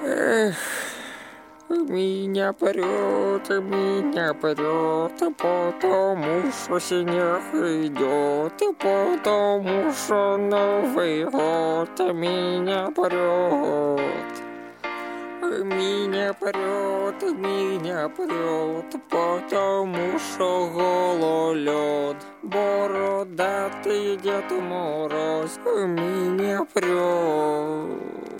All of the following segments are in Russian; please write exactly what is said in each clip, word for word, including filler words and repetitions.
Эх, меня прет, меня прет, потому что снег идет, потому что Новый год меня прет. Меня прет, меня прет, потому что гололед. Бородатый Дед Мороз меня прет.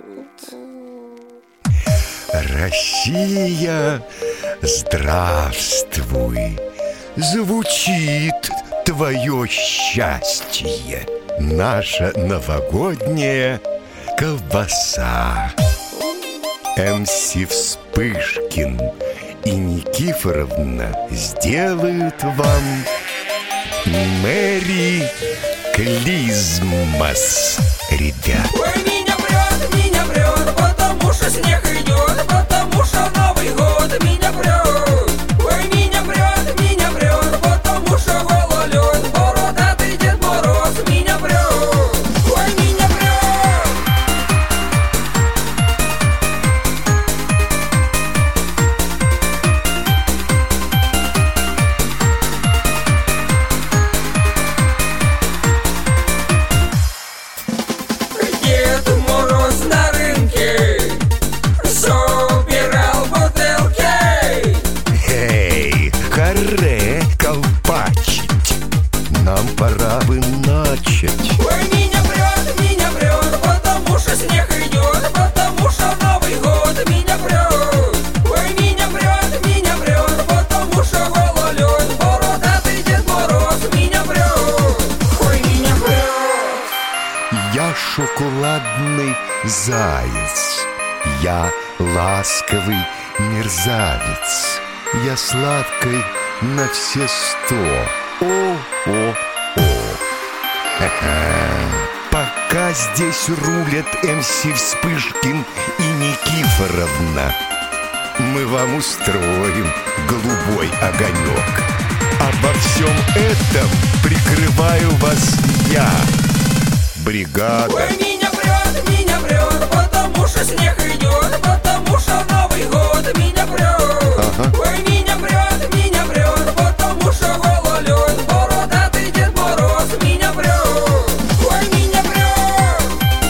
Россия, здравствуй! Звучит твое счастье, наша новогодняя колбаса. эм си Вспышкин и Никифоровна сделают вам Мэри Клизмас, ребят. Ой, меня прет, меня прет, потому что снег идет, потому что Новый год меня прет. Ой, меня прет, меня прет, потому что гололед, бородатый Дед Мороз меня прет. Ой, меня прет. Дед Мороз на рынке собирал бутылки. Эй, харе колпачить, нам пора бы начать. Ой, меня прет, меня прет, потому что снег идет, потому что Новый год меня прет. Ой, меня прет, меня прет, потому что гололед, бородатый Дед Мороз меня прет. Ой, меня прет. Я шоколадный заяц, я ласковый мерзавец, я сладкой на все сто. О-о-о. Пока здесь рулят эм си Вспышкин и Никифоровна, мы вам устроим голубой огонек. Обо всем этом прикрываю вас я, бригада. Ой, меня прет, меня прет, потому что снег идет, потому что Новый год меня прет. Ага. Ой, меня прет, меня прет, потому что гололед, бородатый Дед Мороз меня прет. Ой, меня прет.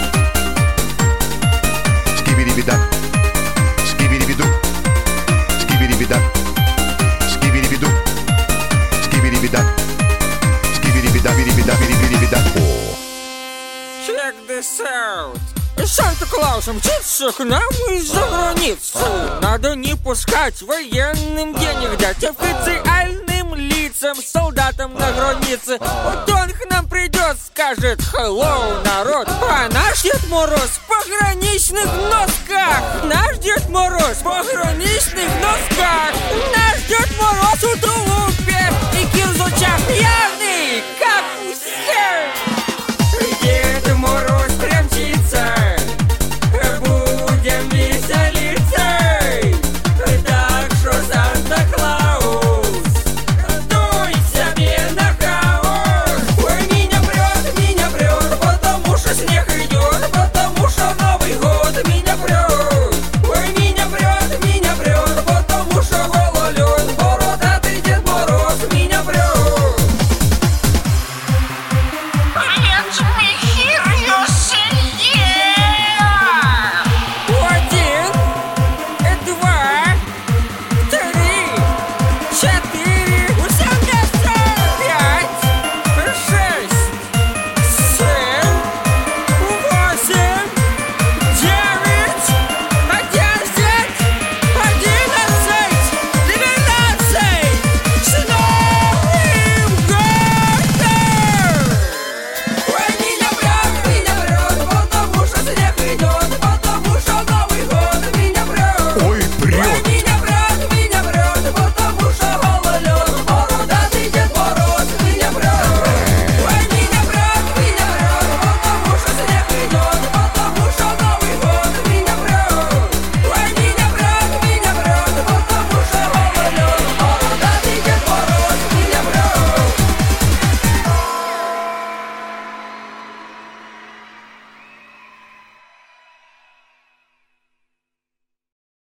Скибиди-бида, скибиди-биду, скибиди-бида, скибиди-биду, скибиди-бида, скибиди-бида, биди-бида, биди-бида. О! Check this out. Санта-Клаус мчится к нам из-за границы. Надо не пускать военным денег дать, официальным лицам, солдатам на границе. Вот он к нам придет, скажет hello, народ. А наш Дед Мороз в пограничных носках. Наш Дед Мороз в пограничных носках. Наш Дед Мороз у